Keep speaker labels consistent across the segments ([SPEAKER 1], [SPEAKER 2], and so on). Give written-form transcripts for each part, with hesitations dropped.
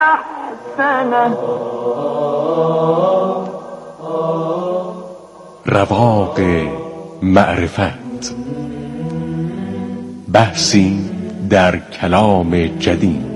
[SPEAKER 1] رواق معرفت، بحثی در کلام جدید.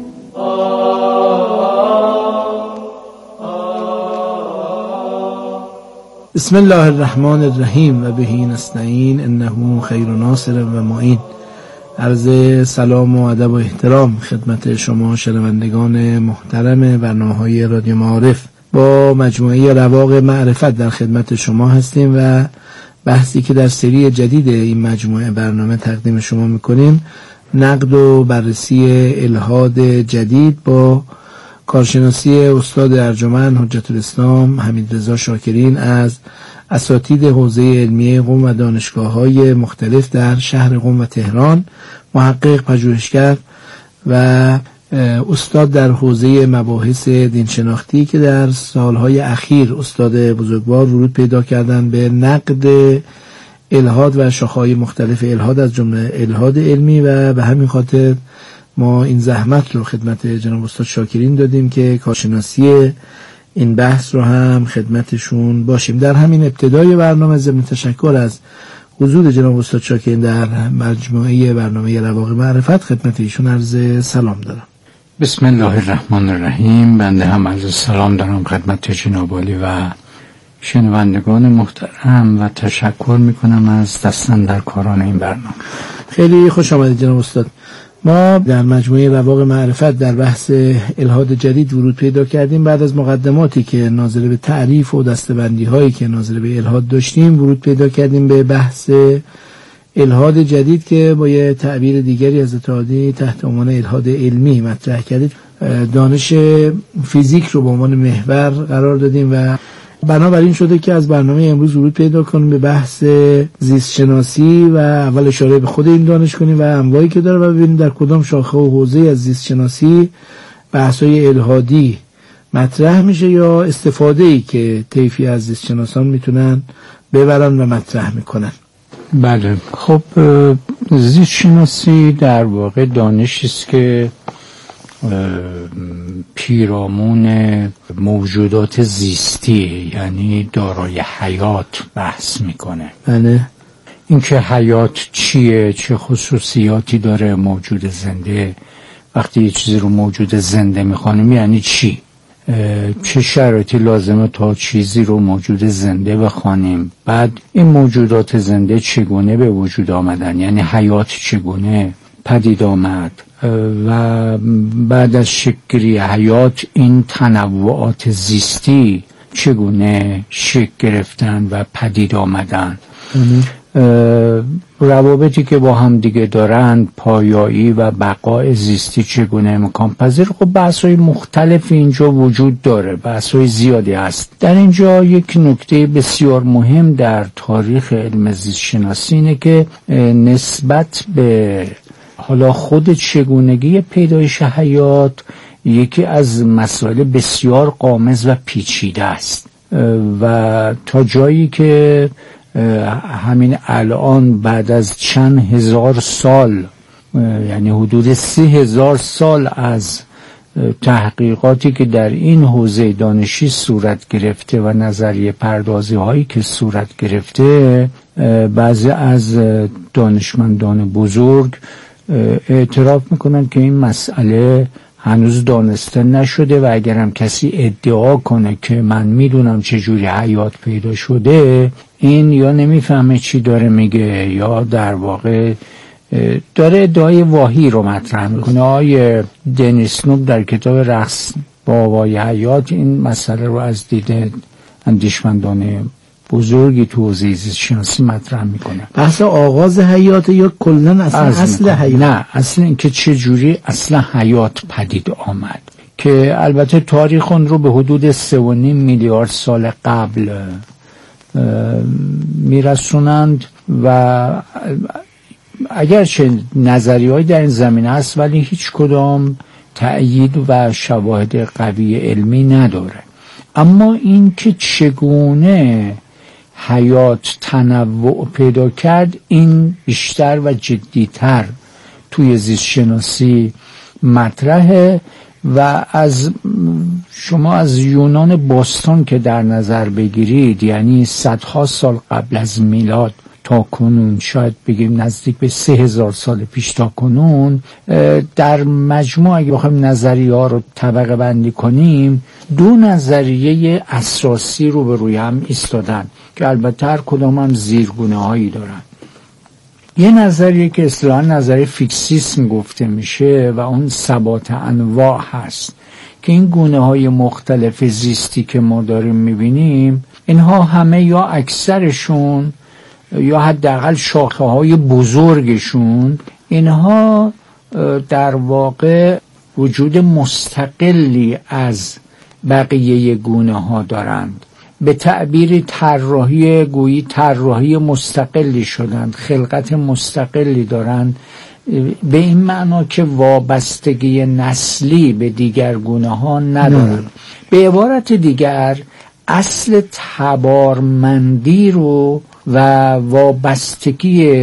[SPEAKER 2] بسم الله الرحمن الرحیم و بهی نستعین انه خیر ناصر و معین. عرض سلام و ادب و احترام خدمت شما شنوندگان محترم برنامه‌های رادیو معارف. با مجموعه رواق معرفت در خدمت شما هستیم و بحثی که در سری جدید این مجموعه برنامه تقدیم شما میکنیم نقد و بررسی الحاد جدید با کارشناسی استاد ارجمند حجت الاسلام حمیدرضا شاکرین از اساتید حوزه علمیه قم و دانشگاه‌های مختلف در شهر قم و تهران، محقق، پژوهشگر و استاد در حوزه مباحث دینشناختی که در سالهای اخیر استاد بزرگوار ورود پیدا کردن به نقد الحاد و شاخه‌های مختلف الحاد از جمله الحاد علمی و به همین خاطر ما این زحمت رو خدمت جناب استاد شاکرین دادیم که کارشناسی این بحث رو هم خدمتشون باشیم. در همین ابتدای برنامه ضمن تشکر از حضور جناب استاد شاکرین در مجموعه برنامه رواق معرفت خدمت ایشون عرض سلام دارم.
[SPEAKER 3] بسم الله الرحمن الرحیم. بنده هم عرض سلام دارم خدمت جناب عالی و شنوندگان محترم و تشکر میکنم از دستاندرکاران این برنامه.
[SPEAKER 2] خیلی خوش آمدید جناب استاد. ما در مجموعه رواق معرفت در بحث الحاد جدید ورود پیدا کردیم. بعد از مقدماتی که ناظر به تعریف و دسته‌بندی هایی که ناظر به الحاد داشتیم ورود پیدا کردیم به بحث الحاد جدید که با یه تعبیر دیگری از اتحادی تحت عنوان الحاد علمی مطرح کردید. دانش فیزیک رو به عنوان محور قرار دادیم و بنابراین شده که از برنامه امروز ورود پیدا کنیم به بحث زیست شناسی و اول اشاره به خود این دانش کنیم و انواعی که داره و ببینیم در کدام شاخه و حوزه از زیست شناسی بحث‌های الحادی مطرح میشه یا استفاده‌ای که طیفی از زیست شناسان میتونن ببرن و مطرح میکنن.
[SPEAKER 3] بله، خب زیست شناسی در واقع دانشی است که پیرامون موجودات زیستی یعنی دارای حیات بحث میکنه.
[SPEAKER 2] بله.
[SPEAKER 3] اینکه حیات چیه، چه خصوصیاتی داره موجود زنده، وقتی یه چیزی رو موجود زنده میخوانیم یعنی چی، چه شرایطی لازمه تا چیزی رو موجود زنده بخوانیم، بعد این موجودات زنده چگونه به وجود آمدن، یعنی حیات چگونه پدید آمد و بعد از شکلی حیات این تنوعات زیستی چگونه شکل گرفتن و پدید آمدن، روابطی که با هم دیگه دارن، پایایی و بقای زیستی چگونه امکان پذیر. خب بحث‌های مختلف اینجا وجود داره، بحث‌های زیادی هست. در اینجا یک نکته بسیار مهم در تاریخ علم زیست شناسی اینه که نسبت به حالا خود چگونگی پیدایش حیات یکی از مسائل بسیار غامض و پیچیده است و تا جایی که همین الان بعد از چند هزار سال یعنی حدود 30,000 سال از تحقیقاتی که در این حوزه دانشی صورت گرفته و نظریه پردازی هایی که صورت گرفته، بعضی از دانشمندان بزرگ اعتراف میکنن که این مسئله هنوز دانسته نشده و اگرم کسی ادعا کنه که من میدونم چجوری حیات پیدا شده، این یا نمیفهمه چی داره میگه یا در واقع داره ادعای واهی رو مطرح میکنه. آقای دنیس نوب در کتاب رقص با آوای حیات این مسئله رو از دید اندیشمندان بزرگی تو حوزه زیست شناسی مطرح میکنه.
[SPEAKER 2] بحث آغاز حیات یا کلا اصل حیات؟
[SPEAKER 3] نه، اصل این که چجوری اصل حیات پدید آمد که البته تاریخ اون رو به حدود 3.5 میلیارد سال قبل میرسونند و اگرچه نظریه‌ای در این زمینه هست ولی هیچ کدام تأیید و شواهد قوی علمی نداره. اما این که چگونه حیات تنوع پیدا کرد این بیشتر و جدیتر توی زیست شناسی مطرحه و شما از یونان باستان که در نظر بگیرید، یعنی صدها سال قبل از میلاد تا کنون، شاید بگیم نزدیک به 3000 سال پیش تا کنون، در مجموع اگه بخوایم نظریه ها رو طبقه بندی کنیم، دو نظریه اساسی رو به روی هم ایستادن که البته هر کدام هم زیرگونه هایی دارن. یه نظریه که اصطلاحاً نظریه فیکسیسم گفته میشه و اون ثبات انواع هست که این گونه های مختلف زیستی که ما داریم میبینیم، اینها همه یا اکثرشون یا حداقل شاخه های بزرگشون، اینها در واقع وجود مستقلی از بقیه گونه ها دارند. به تعبیر طراحی مستقلی شدند، خلقت مستقلی دارند، به این معنا که وابستگی نسلی به دیگر گونه ها ندارند. به عبارت دیگر اصل تبارمندی رو و وابستگی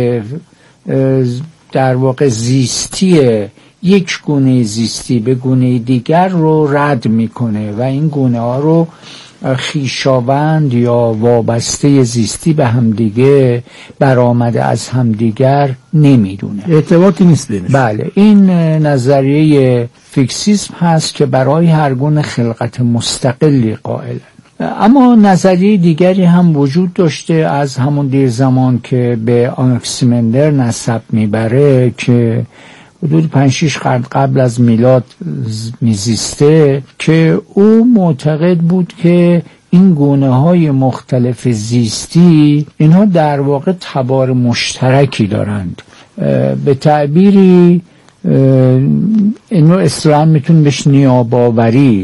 [SPEAKER 3] در واقع زیستی یک گونه زیستی به گونه دیگر رو رد میکنه و این گونه ها رو خویشاوند یا وابسته زیستی به همدیگه برآمده از همدیگر نمیدونه،
[SPEAKER 2] ارتباطی نیست بینش.
[SPEAKER 3] بله، این نظریه فیکسیسم هست که برای هر گونه خلقت مستقلی قائل. اما نظریه دیگری هم وجود داشته از همون دیر زمان که به آناکسیمندر نسب میبره، که حدود 5-6 قرن قبل از میلاد میزیسته، که او معتقد بود که این گونه های مختلف زیستی اینها در واقع تبار مشترکی دارند. به تعبیری اینو اصطلاحاً میتونیم بهش نیاباوری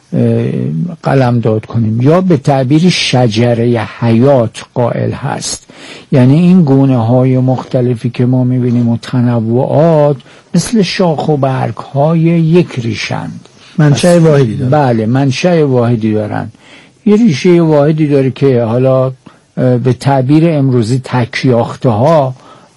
[SPEAKER 3] قلمداد کنیم، یا به تعبیر شجره حیات قائل هست. یعنی این گونه های مختلفی که ما میبینیم و تنوعات مثل شاخ و برگ های یک ریشند،
[SPEAKER 2] منشأ واحدی دارن.
[SPEAKER 3] بله، منشأ واحدی دارن. یه ریشه واحدی داره که حالا به تعبیر امروزی تکیاخته ها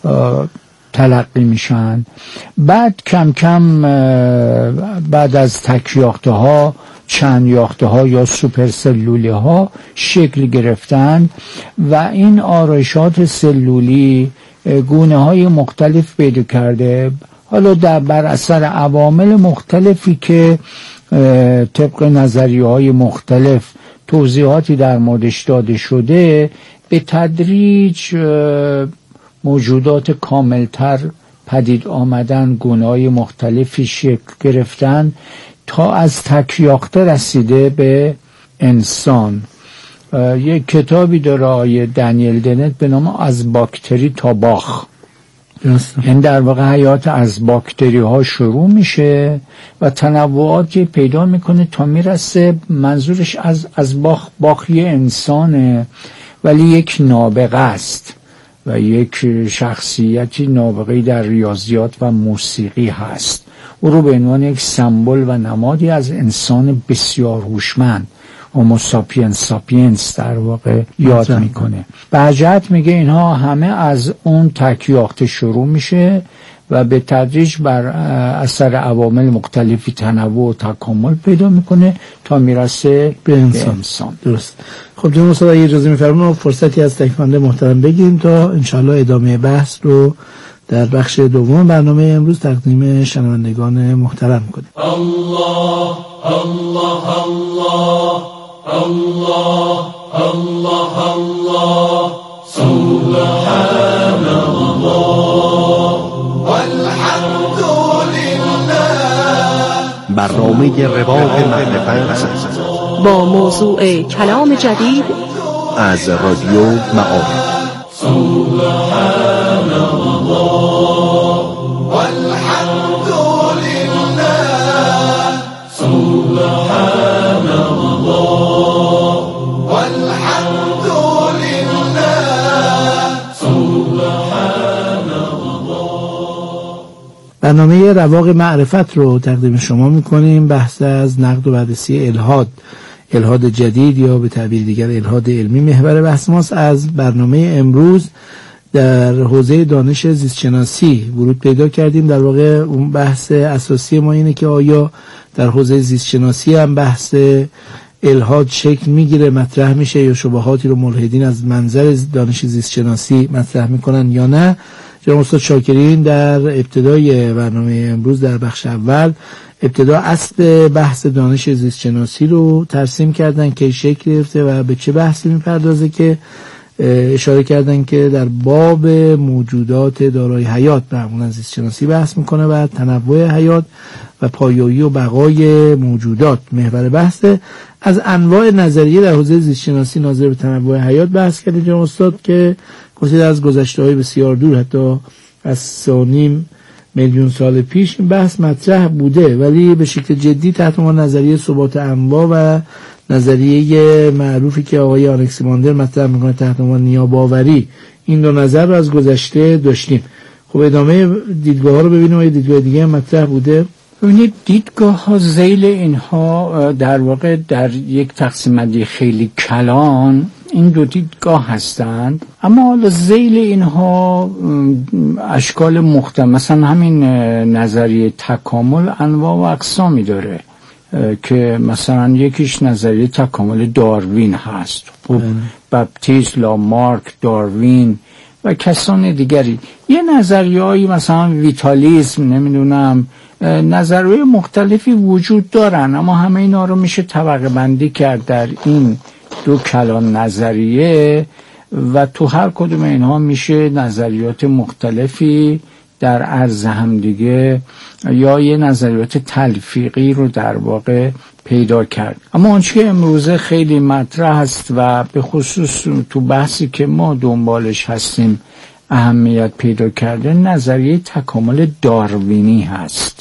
[SPEAKER 3] تلقی میشن. بعد کم کم بعد از تکیاخته ها چند یاخته ها یا سوپر سلولی ها شکل گرفتن و این آرایشات سلولی گونه های مختلف پیدا کرده. حالا بر اثر عوامل مختلفی که طبق نظریه های مختلف توضیحاتی در موردش داده شده، به تدریج موجودات کاملتر پدید آمدن، گونه‌های مختلفی شکل گرفتن تا از تکیاخته رسیده به انسان. یک کتابی داره آقای دنیل دنت به نام از باکتری تا باخ. این در واقع حیات از باکتری ها شروع میشه و تنوعاتی پیدا میکنه تا میرسه، منظورش از باخ یه انسانه ولی یک نابغه است و یک شخصیتی نابغه‌ای در ریاضیات و موسیقی هست. او رو به عنوان یک سمبل و نمادی از انسان بسیار هوشمند، هومو ساپینس در واقع یاد میکنه. بهجت میگه اینها همه از اون تکیاخته شروع میشه و به تدریج بر اثر عوامل مختلفی تنوع و تکامل پیدا میکنه تا میرسه به انسان.
[SPEAKER 2] درست. خب جناب استاد اگه اجازه میفرمایید فرصتی از تک‌خواننده محترم بگیریم تا انشالله ادامه بحث رو در بخش دوم برنامه امروز تقدیم شنوندگان محترم کنیم.
[SPEAKER 4] الله الله الله الله الله الله سبحان الله والحمد لله.
[SPEAKER 1] برنامه رواق معرفت
[SPEAKER 5] با موضوع کلام جدید
[SPEAKER 1] از رادیو معارف.
[SPEAKER 4] سبحان الله والحمد لله. سبحان الله والحمد لله. سبحان الله.
[SPEAKER 2] برنامه رواق معرفت رو تقدیم شما میکنیم. بحث از نقد و بررسی الحاد جدید یا به تعبیر دیگر الحاد علمی محور بحث ماست. از برنامه امروز در حوزه دانش زیستشناسی ورود پیدا کردیم. در واقع اون بحث اساسی ما اینه که آیا در حوزه زیستشناسی هم بحث الحاد شکل میگیره، مطرح میشه، یا شبهاتی رو ملحدین از منظر دانش زیستشناسی مطرح میکنن یا نه. جناب استاد شاکرین در ابتدای برنامه امروز در بخش اول ابتدا اصل بحث دانش زیستشناسی رو ترسیم کردن که شکل گرفته و به چه بحثی میپردازه، که اشاره کردن که در باب موجودات دارای حیات معمولا زیستشناسی بحث میکنه و تنوع حیات و پایایی و بقای موجودات محور بحثه. از انواع نظریه در حوزه زیستشناسی ناظر به تنوع حیات بحث کردیم جناب استاد، که گفتید از گذشته‌های بسیار دور حتی از 3.5 میلیون سال پیش این بحث مطرح بوده، ولی به شکل جدی تحت عنوان نظریه ثبات انواع و نظریه معروفی که آقای آنکسیماندر مطرح میکنه تحت عنوان نیاباوری، این دو نظر رو از گذشته داشتیم. خب ادامه دیدگاه ها رو ببینیم. آیا دیدگاه دیگه هم مطرح بوده؟
[SPEAKER 3] ببینید دیدگاه ها ذیل اینها در واقع در یک تقسیم بندی خیلی کلان این دو دیدگاه هستند، اما حالا ذیل اینها اشکال مختلف، مثلا همین نظریه تکامل انواع و اقسامی داره که مثلا یکیش نظریه تکامل داروین هست. خب بپتیست، لامارک، داروین و کسان دیگری. یه نظریه‌ای مثلا ویتالیسم، نمیدونم، نظریه مختلفی وجود دارن، اما همه اینا رو میشه طبقه بندی کرد در این دو کلان نظریه و تو هر کدوم اینها میشه نظریات مختلفی در عرض هم دیگه یا یه نظریات تلفیقی رو در واقع پیدا کرد. اما آنچه که امروزه خیلی مطرح است و به خصوص تو بحثی که ما دنبالش هستیم اهمیت پیدا کرده نظریه تکامل داروینی هست.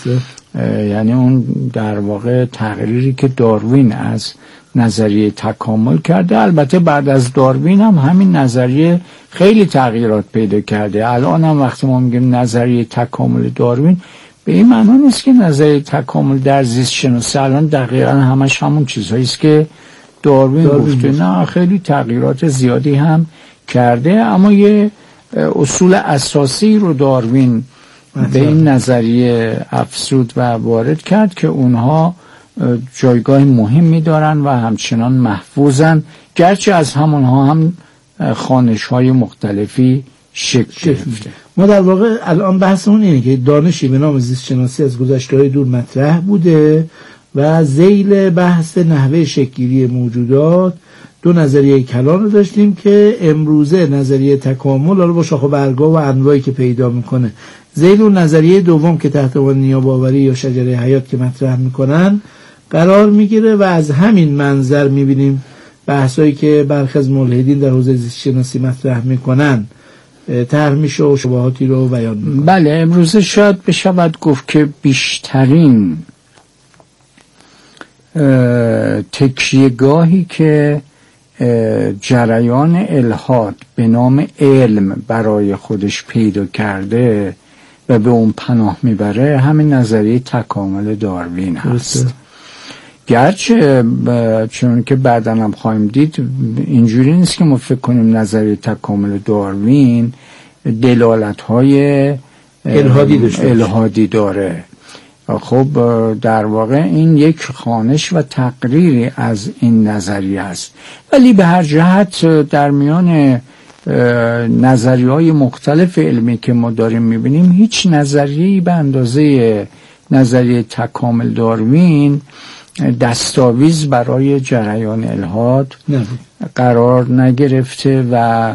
[SPEAKER 3] یعنی اون در واقع تقریری که داروین از نظریه تکامل کرده. البته بعد از داروین هم همین نظریه خیلی تغییرات پیدا کرده. الان هم وقتی ما میگیم نظریه تکامل داروین به این معنی نیست که نظریه تکامل در زیست شناسی الان دقیقا همش همون چیزهایی است که داروین گفته. نه، خیلی تغییرات زیادی هم کرده، اما یه اصول اساسی رو داروین به این نظریه افزود و وارد کرد که اونها جایگاه مهمی دارن و همچنان محفوظن، گرچه از همونها هم خوانش‌های مختلفی شکل گرفته.
[SPEAKER 2] ما در واقع الان بحثمون اینه که دانشی به نام زیست شناسی از گذشته‌های دور مطرح بوده و ذیل بحث نحوه شکل‌گیری موجودات دو نظریه کلان رو داشتیم که امروزه نظریه تکامل رو با شاخ و برگا و انواعی که پیدا میکنه، ذیل و نظریه دوم که تحت عنوان نیاباوری یا شجره حیات که مطرح میکنن قرار میگیره و از همین منظر میبینیم بحثایی که برخی از ملحدین در حوزه زیست شناسی مطرح میکنن طرح میشه و شبهاتی رو بیان میکنه.
[SPEAKER 3] بله، امروزه شاید بشود گفت که بیشترین تکیه‌گاهی که جریان الحاد به نام علم برای خودش پیدا کرده و به اون پناه میبره همین نظریه تکامل داروین هست. گرچه چون که بعداً هم خواهیم دید اینجوری نیست که ما فکر کنیم نظریه تکامل داروین دلالت‌های الحادی داره. خب در واقع این یک خوانش و تقریری از این نظریه است، ولی به هر جهت در میان نظریه‌های مختلف علمی که ما داریم می‌بینیم هیچ نظریه‌ای به اندازه نظریه تکامل داروین دستاویز برای جریان الحاد قرار نگرفته و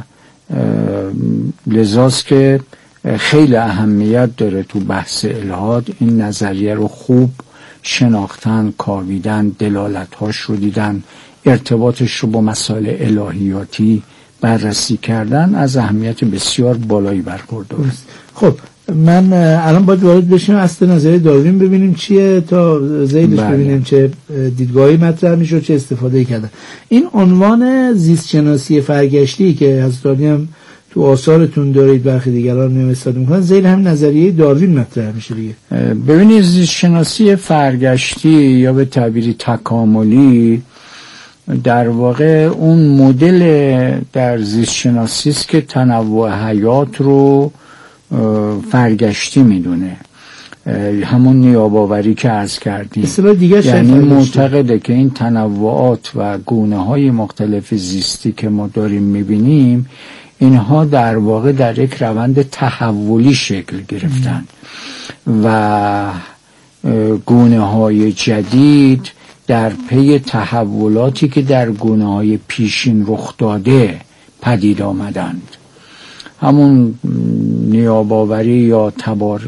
[SPEAKER 3] لذاست که خیلی اهمیت داره تو بحث الحاد این نظریه رو خوب شناختن، کاویدن، دلالت‌هاش رو دیدن، ارتباطش رو با مسائل الهیاتی بررسی کردن از اهمیت بسیار بالایی برخورداره.
[SPEAKER 2] خب من الان باید وارد بشیم اصل نظریه داروین ببینیم چیه تا ذیلش ببینیم چه دیدگاهی مطرح میشه، چه استفاده کردن. این عنوان زیست شناسی فرگشتی که حضرت هم تو آثارتون دارید برخی دیگران هم استفاده میکنن، ذیل همین نظریه داروین مطرح میشه دیگه.
[SPEAKER 3] ببینید زیست شناسی فرگشتی یا به تعبیری تکاملی در واقع اون مدل در زیست شناسی است که تنوع حیات رو فرگشتی میدونه، همون نیاباوری که عرض کردیم. یعنی معتقده که این تنوعات و گونه‌های مختلف زیستی که ما داریم میبینیم اینها در واقع در یک روند تحولی شکل گرفتن و گونه‌های جدید در پی تحولاتی که در گونه‌های پیشین رخ داده پدید آمدند. همون نیاباوری یا تبار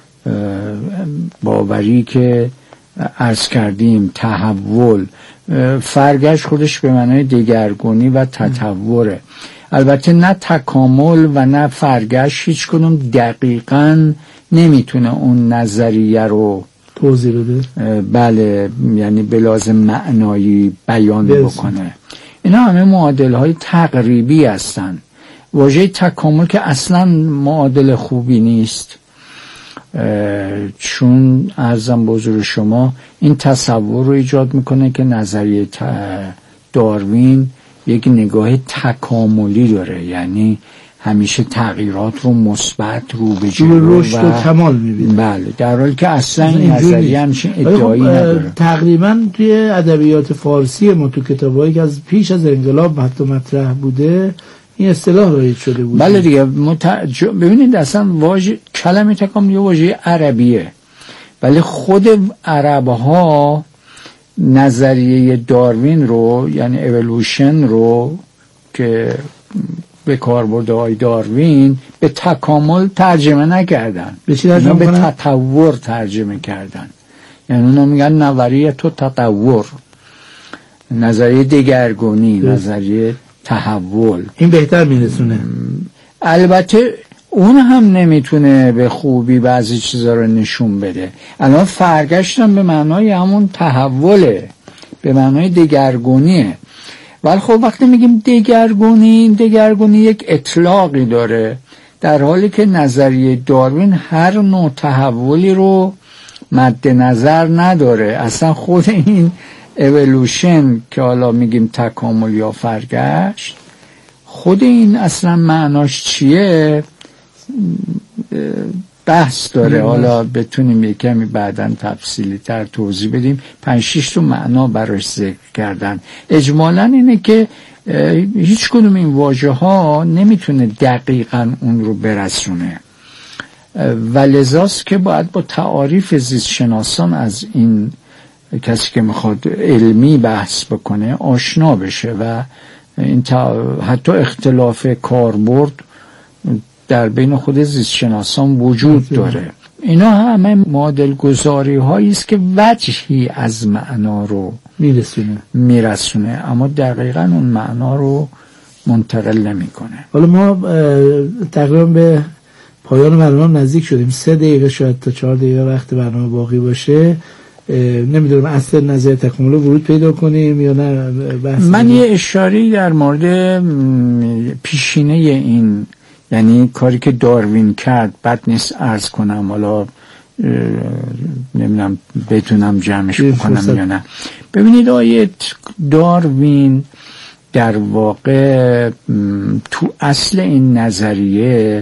[SPEAKER 3] باوری که عرض کردیم، تحول، فرگشت خودش به معنای دگرگونی و تطوره. البته نه تکامل و نه فرگشت هیچ کدوم دقیقاً نمیتونه اون نظریه رو
[SPEAKER 2] توضیح بده.
[SPEAKER 3] بله، یعنی به لازم معنایی بیان بکنه. اینا همه معادل‌های تقریبی هستن. واژه تکامل که اصلاً معادل خوبی نیست، چون عرضم به حضور شما این تصور رو ایجاد میکنه که نظریه داروین یک نگاه تکاملی داره، یعنی همیشه تغییرات رو مثبت رو به جلو
[SPEAKER 2] رشد و کمال میبینه.
[SPEAKER 3] بله، در حالی که اصلا این نظریه همچین ادعایی نداره.
[SPEAKER 2] تقریبا توی ادبیات فارسی ما تو کتابایی که از پیش از انقلاب حتی مطرح بوده این اصطلاح رایج شده بود.
[SPEAKER 3] بله دیگه. ببینید اصلا کلمه تکامل یه واژه عربیه، ولی خود عرب‌ها نظریه داروین رو، یعنی اِوولوشن رو که به کار برده های داروین، به تکامل ترجمه نکردن، به تطور ترجمه کردن. یعنی اونا میگن نظریه تو تطور، نظریه دگرگونی، نظریه تحول.
[SPEAKER 2] این بهتر میرسونه.
[SPEAKER 3] البته اون هم نمیتونه به خوبی بعضی چیزا رو نشون بده. الان فرگشتم به معنای همون تحوله، به معنای دگرگونیه. ولی خب وقتی میگیم دگرگونی یک اطلاقی داره، در حالی که نظریه داروین هر نوع تحولی رو مد نظر نداره. اصلا خود این اِوولوشن که حالا میگیم تکامل یا فرگشت، خود این اصلا معناش چیه بحث داره. حالا بتونیم یک کمی بعداً تفصیلی تر توضیح بدیم. 5-6 تا معنا براش ذکر کردن. اجمالاً اینه که هیچ کدوم این واژه ها نمیتونه دقیقاً اون رو برسونه و لذاست که باید با تعاریف زیست شناسان از این کسی که میخواد علمی بحث بکنه آشنا بشه و این حتی اختلاف کاربرد در بین خود زیست شناسان وجود داره. اینا همه معادل گذاری هایی است که وجهی از معنا رو میرسونه اما دقیقاً اون معنا رو منتقل نمیکنه.
[SPEAKER 2] حالا ما تقریبا به پایان برنامه نزدیک شدیم. 3 دقیقه شاید تا 4 دقیقه وقت برنامه باقی باشه. نمیدونم اصل نظر تکامل رو ورود پیدا کنیم یا نه.
[SPEAKER 3] من یه اشاری در مورد پیشینه این، یعنی کاری که داروین کرد بد نیست عرض کنم، حالا نمیدونم بتونم جمعش بکنم یا نه. ببینید آیه داروین در واقع تو اصل این نظریه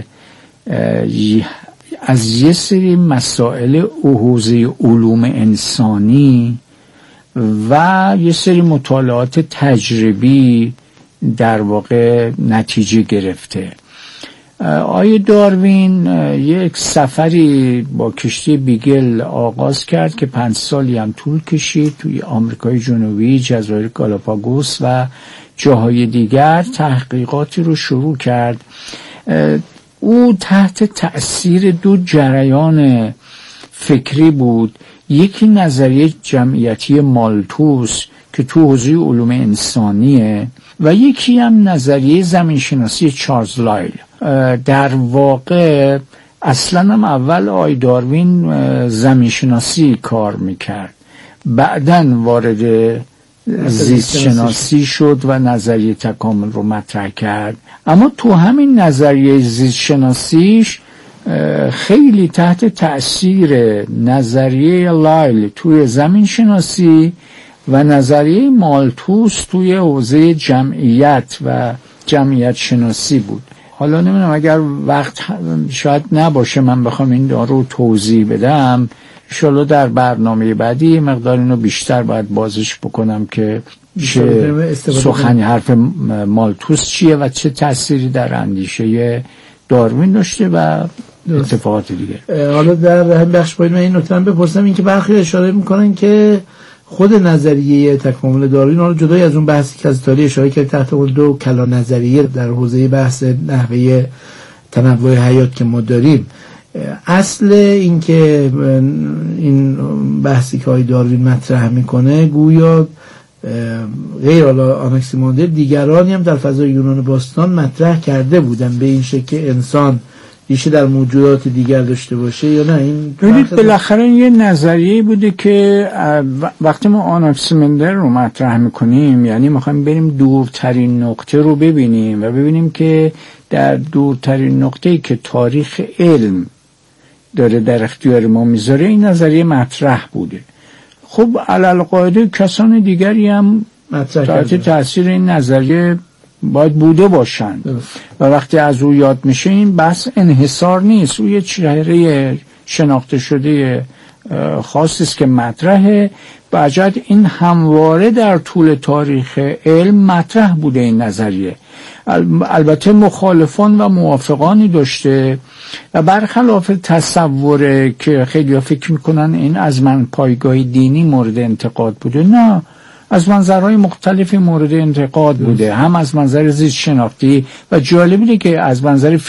[SPEAKER 3] از یه سری مسائل حوزه علوم انسانی و یه سری مطالعات تجربی در واقع نتیجه گرفته. آیه داروین یک سفری با کشتی بیگل آغاز کرد که 5 سالی هم طول کشید. توی آمریکای جنوبی، جزایر گالاپاگوس و جاهای دیگر تحقیقاتی رو شروع کرد. او تحت تأثیر 2 جریان فکری بود. یکی نظریه جمعیتی مالتوس که تو حوزه علوم انسانیه و یکی هم نظریه زمینشناسی چارلز لایل. در واقع اصلا هم اول آی داروین زمینشناسی کار میکرد، بعدن وارد زیست شناسی شد و نظریه تکامل رو مطرح کرد. اما تو همین نظریه زیست شناسیش خیلی تحت تأثیر نظریه لایل توی زمین شناسی و نظریه مالتوس توی حوزه جمعیت و جمعیت شناسی بود. حالا نمیدونم اگر وقت شاید نباشه من بخوام این رو توضیح بدم، انشالله در برنامه بعدی مقدار اینو بیشتر باید بازش بکنم که چه سخنی حرف مالتوس چیه و چه تأثیری در اندیشه داروین داشته و اتفاقات دیگه.
[SPEAKER 2] حالا در همین بخش باید من این نکته بپرسم، این که برخی اشاره میکنن که خود نظریه تکامل داروین، حالا جدای از اون بحثی که از تاریخ اشاره کرد تحت اون دو کلا نظریه در حوزه بحث نحوه تنوع حیات که ما داریم، اصل این که این بحثی که آقای داروین مطرح میکنه گویا غیر آناکسیماندر دیگرانی هم در فضای یونان باستان مطرح کرده بودن به این شکل که انسان ریشه در موجودات دیگر داشته باشه یا نه؟ این
[SPEAKER 3] ببینید بالاخره یه نظریه بوده که وقتی ما آناکسیماندر رو مطرح میکنیم یعنی میخوایم بریم دورترین نقطه رو ببینیم و ببینیم که در دورترین نقطه‌ای که تاریخ علم داره در اختیار ما میذاره این نظریه مطرح بوده. خب علالقاعده کسان دیگری هم تحت تاثیر این نظریه باید بوده باشند و وقتی از او یاد میشه این بحث انحصار نیست، او یه چهره شناخته شده خاصی است که مطرحه. بجد این همواره در طول تاریخ علم مطرح بوده این نظریه. البته مخالفان و موافقانی داشته و برخلاف تصوره که خیلی فکر میکنن این از من پایگاه دینی مورد انتقاد بوده، نه، از منظرهای مختلفی مورد انتقاد بوده، هم از منظر زیست شناختی و جالبیه که از منظر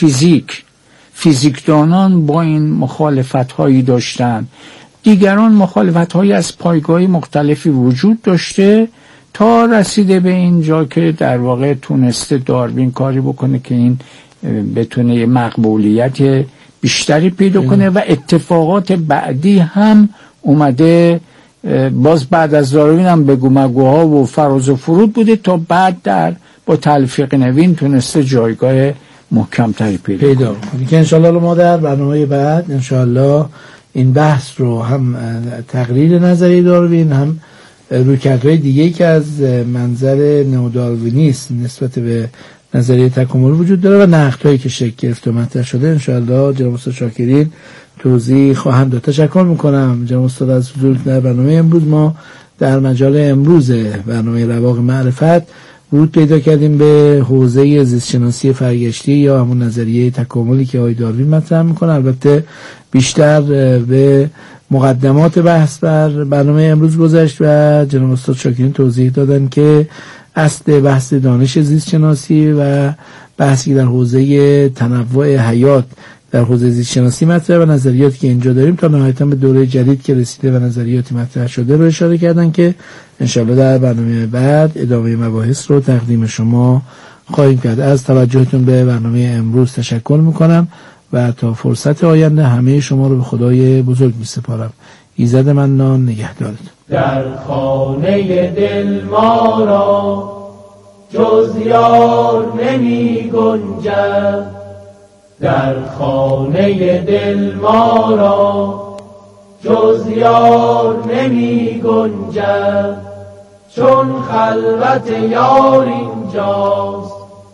[SPEAKER 3] فیزیکدانان با این مخالفت‌هایی داشتن، دیگران مخالفت‌هایی از پایگاه مختلفی وجود داشته تا رسیده به اینجا که در واقع تونسته داروین کاری بکنه که این بتونه مقبولیت بیشتری پیدا کنه و اتفاقات بعدی هم اومده. باز بعد از داروین هم بگو مگوها و فراز و فرود بوده تا بعد با تلفیق نوین تونسته جایگاه محکمتری پیدا کنه
[SPEAKER 2] که انشالله ما در برنامه بعد انشالله این بحث رو هم تقریر نظریه داروین هم رویکردهای دیگه که از منظر نئوداروینیسم نسبت به نظریه تکامل وجود داره و نقدهایی که شکل گرفته و مطرح شده انشالله جناب استاد شاکرین توضیح خواهند داد. تشکر میکنم جناب استاد از حضورتون در برنامه امروز. ما در مجال امروز برنامه رواق معرفت ورود پیدا کردیم به حوزه زیستشناسی فرگشتی یا همون نظریه تکاملی که آقای داروین مطرح میکنه. البته بیشتر به مقدمات بحث بر برنامه امروز گذشت و جناب استاد شاکرین توضیح دادن که اصل بحث دانش زیستشناسی و بحثی در حوزه تنوع حیات در حوزه زیستشناسی مطرح و نظریاتی که اینجا داریم تا نهایتاً به دوره جدید که رسیده و نظریاتی مطرح شده رو اشاره کردن که انشالله در برنامه بعد ادامه مباحث رو تقدیم شما خواهیم کرد. از توجهتون به برنامه امروز تشکر میکنم و تا فرصت آینده همه شما رو به خدای بزرگ میسپارم. ایزد منان نگهدارتون.
[SPEAKER 4] در خانه دل ما را جز یار نمی گنجد، در خانه دل ما را جز یار نمی گنجد، چون خلوت یار اینجاست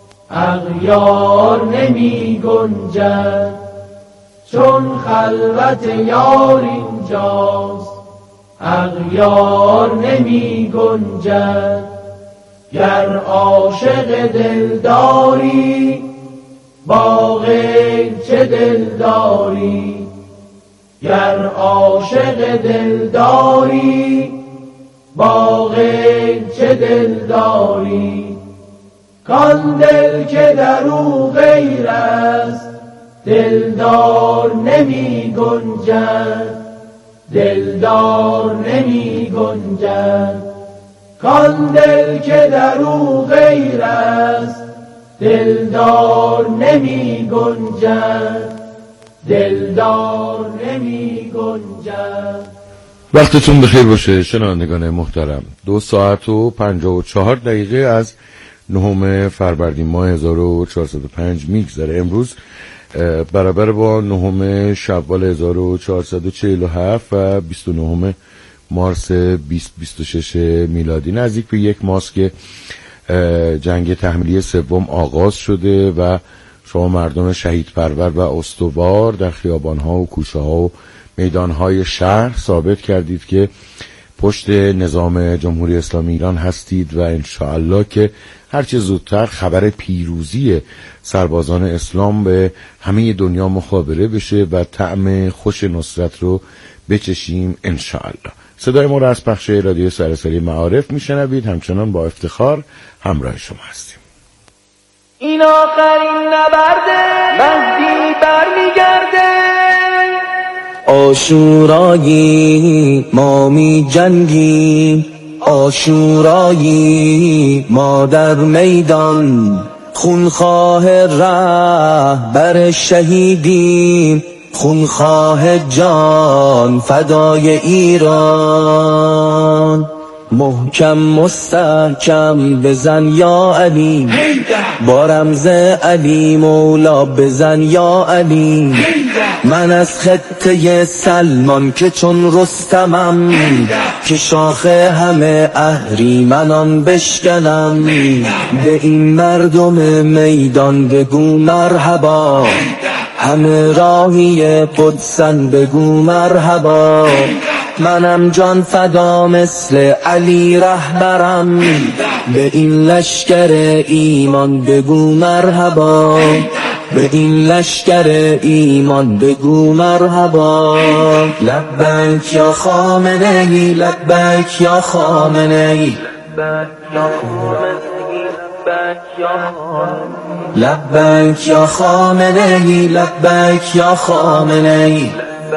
[SPEAKER 4] اغیار نمی گنجد، چون خلوت یار اینجاست اغیار نمی گنجد. گر عاشق دلداری با غیر چه دلداری، گر عاشق دلداری با غیر چه دلداری، کان دل که در او غیر است دلدار نمی گنجد، دلدار نمی گنجد، کان دل که در او غیر است دلدار نمی گنجد، دلدار نمی گنجد.
[SPEAKER 6] وقتتون بخیر باشه شنوندگان محترم. 2 ساعت و 54 دقیقه از 9 فروردین ماه 1405 میگذره. امروز برابر با 9 شوال 1447 و 29 مارس 2026 میلادی، نزدیک به یک ماست که جنگ تحمیلی سوم آغاز شده و شما مردم شهید پرور و استوار در خیابان‌ها و کوچه‌ها و میدان‌های شهر ثابت کردید که پشت نظام جمهوری اسلامی ایران هستید و انشاءالله که هرچه زودتر خبر پیروزی سربازان اسلام به همه دنیا مخابره بشه و طعم خوش نصرت رو بچشیم انشاءالله. صدای ما را از پخش رادیو سراسری معارف میشنوید، همچنان با افتخار همراه شما هستیم.
[SPEAKER 4] این آخرین نبرده مهدی برمیگرده،
[SPEAKER 7] عاشورایی ما می جنگیم، عاشورایی ما در میدان، خونخواه رهبر شهیدیم، خونخواه جان فدای ایران. محکم مستحکم بزن یا علی، با رمز علی مولا بزن یا علی. من از خطه سلمان که چون رستمم، که شاخ همه اهریمنان بشکنم. به این مردم میدان بگو مرحبا، همه راهی قدسن بگو مرحبا. منم جان فدا مثل علی رهبرم، به این لشکر ایمان بگو مرحبا، به این لشکر ایمان بگو مرحبا. لبیک یا خامنه ای، لبیک یا خامنه ای، لبیک یا خامنه ای، لبیک یا خامنه ای.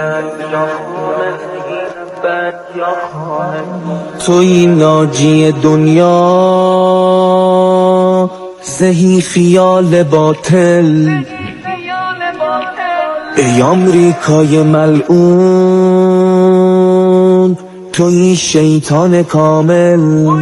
[SPEAKER 7] توی ناجی دنیا، زهی خیال باطل، ای آمریکای ملعون، توی شیطان کامل.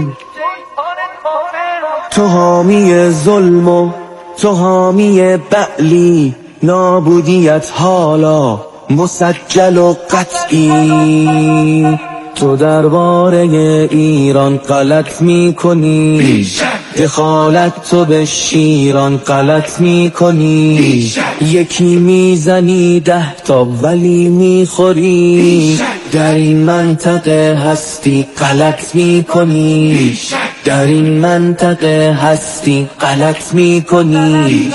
[SPEAKER 7] تو حامی ظلم و تو حامی بعلی، نابودیت حالا مسجل و قطعی. تو درباره ایران غلط میکنی، دخالت تو به شیران غلط میکنی. یکی میزنی 10 تا ولی میخوری، در این منطقه هستی غلط میکنی، در این منطقه هستی غلط میکنی.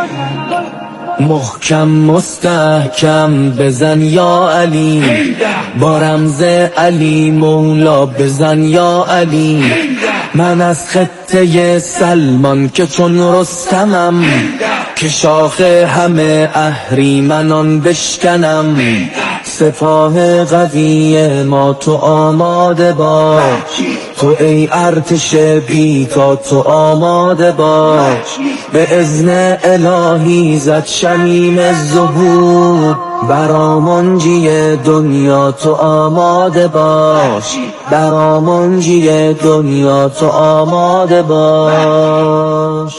[SPEAKER 7] محکم مستحکم بزن یا علی، با رمز علی مولا بزن یا علی. من از خطه سلمان که چون رستمم، که شاخ همه اهریمنان بشکنم. سپاه قوی ما تو آماده باش، تو ای ارتش بیتا تو آماده باش. به اذن الهی زد شمیم ظهور، برا منجی دنیا تو آماده باش، برا منجی دنیا تو آماده باش.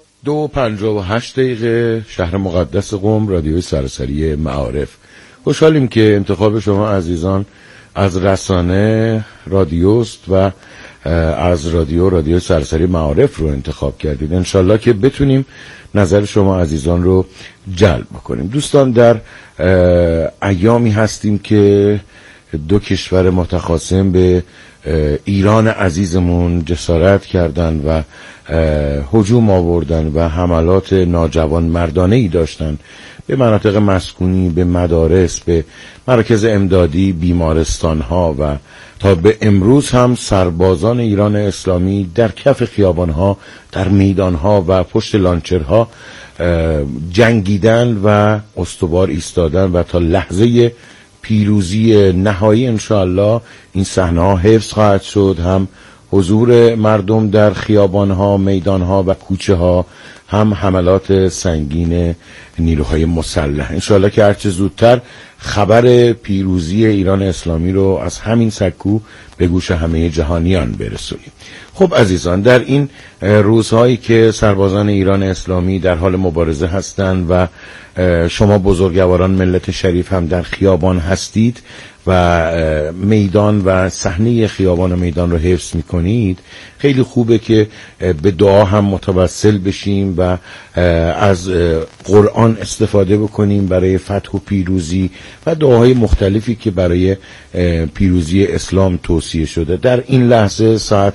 [SPEAKER 6] 2:58 شهر مقدس قم، رادیوی سراسری معارف. خوشحالیم که انتخاب شما عزیزان از رسانه رادیوست و از رادیو سراسری معارف رو انتخاب کردید. انشالله که بتونیم نظر شما عزیزان رو جلب بکنیم. دوستان، در ایامی هستیم که 2 کشور متخاصم به ایران عزیزمون جسارت کردن و هجوم آوردن و حملات ناجوان مردانه‌ای داشتن به مناطق مسکونی، به مدارس، به مراکز امدادی، بیمارستان‌ها و تا به امروز هم سربازان ایران اسلامی در کف خیابان‌ها، در میدان‌ها و پشت لانچرها جنگیدن و استوار ایستادن و تا لحظه پیروزی نهایی انشاءالله این صحنه‌ها حفظ خواهد شد. هم حضور مردم در خیابان‌ها، میدان‌ها و کوچه‌ها، هم حملات سنگین نیروهای مسلح. انشاءالله که هرچه زودتر خبر پیروزی ایران اسلامی رو از همین سکو به گوش همه جهانیان برسونیم. خب عزیزان، در این روزهایی که سربازان ایران اسلامی در حال مبارزه هستند و شما بزرگواران ملت شریف هم در خیابان هستید و میدان و صحنه خیابان و میدان رو حفظ میکنید، خیلی خوبه که به دعا هم متوسل بشیم و از قرآن استفاده بکنیم برای فتح و پیروزی و دعاهای مختلفی که برای پیروزی اسلام توصیه شده. در این لحظه ساعت